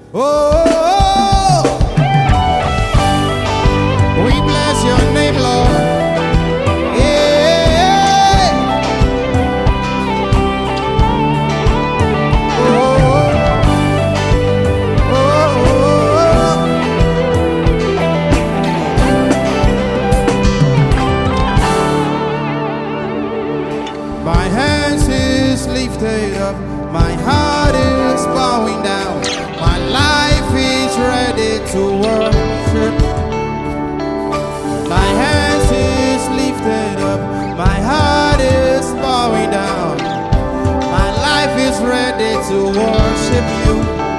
Oh, we bless your name, Lord. Yeah. My hands is lifted up, my heart is bowing down, my life is ready to worship. My hands is lifted up, my heart is bowing down, my life is ready to worship you.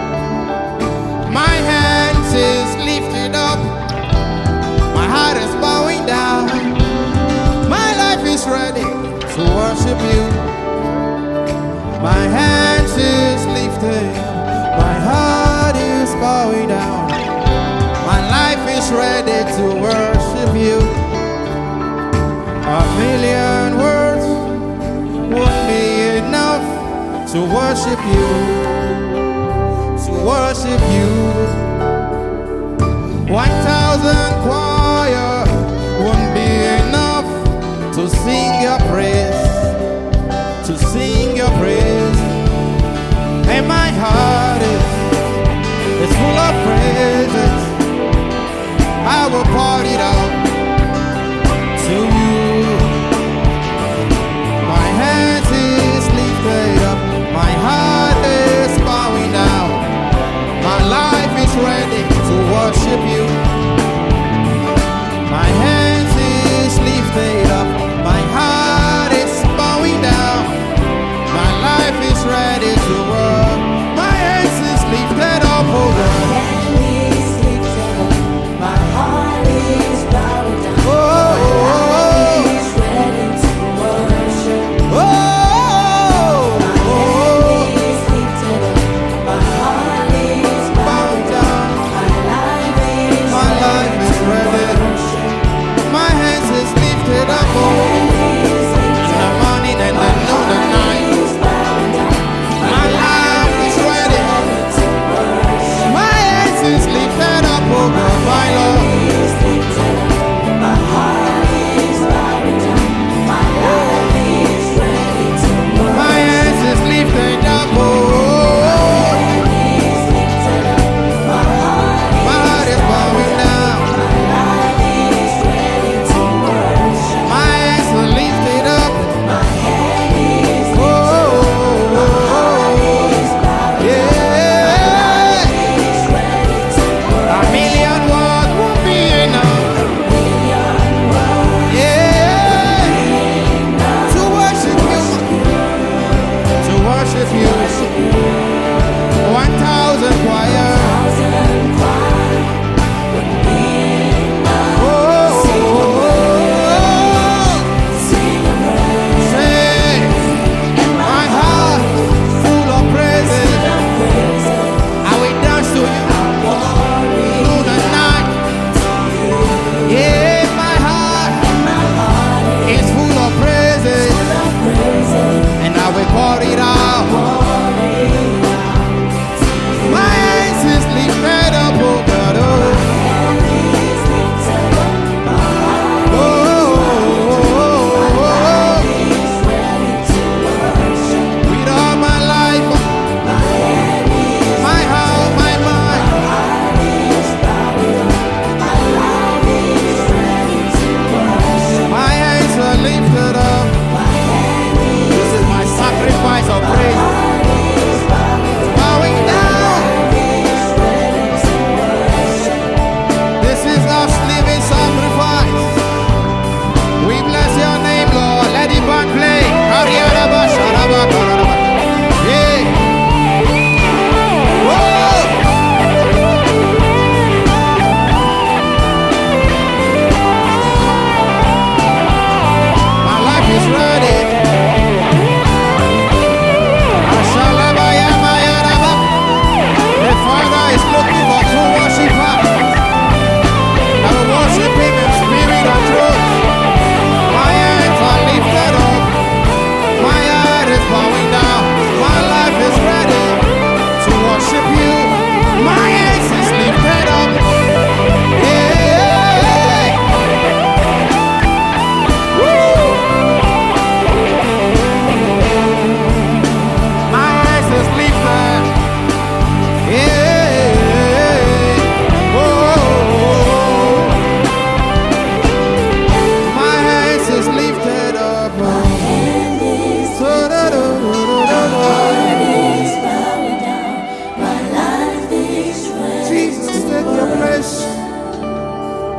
My hands is lifted up, my heart is bowing down, my life is ready to worship you. My hands is lifted, my heart is bowing down, my life is ready to worship you. A million words won't be enough to worship you, to worship you. 1,000 choir won't be enough to sing your praise, to sing your praise. And my heart is full of praises. I will pour it out to you. My hands is lifted up, my heart is bowing down, my life is ready to worship you.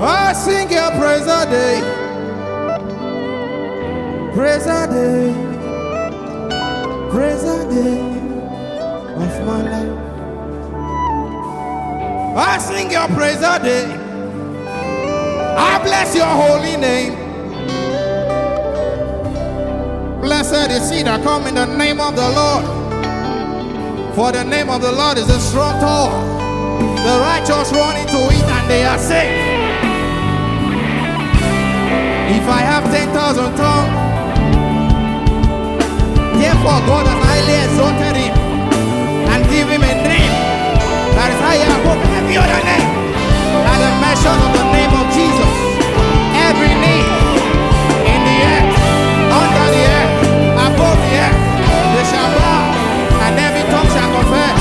I sing your praise a day. Praise a day. Praise a day of my life. I sing your praise a day. I bless your holy name. Blessed is he that come in the name of the Lord. For the name of the Lord is a strong tower. The righteous run into it and they are safe. If I have 10,000 tongues, therefore God has highly exalted him and give him a name that is higher above every other name. At the mention of the name of Jesus, every knee in the earth, under the earth, above the earth, they shall bow, and every tongue shall confess.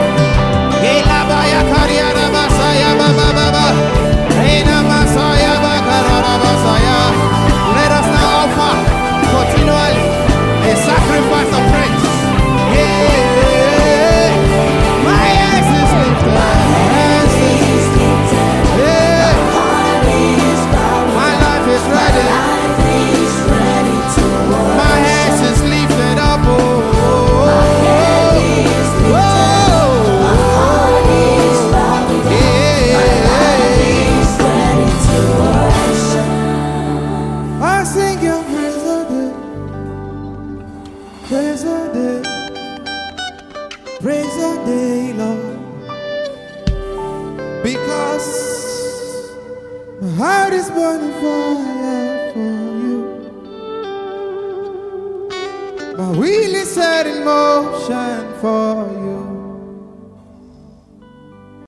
Let us now offer continually a sacrifice of praise. Yeah, my hands is lifted. Yeah, my life is ready. My hands is lifted up. Oh, I sing your praise all day. Praise all day. Praise all day, Lord. Because my heart is burning fire for you. My wheel is set in motion for you.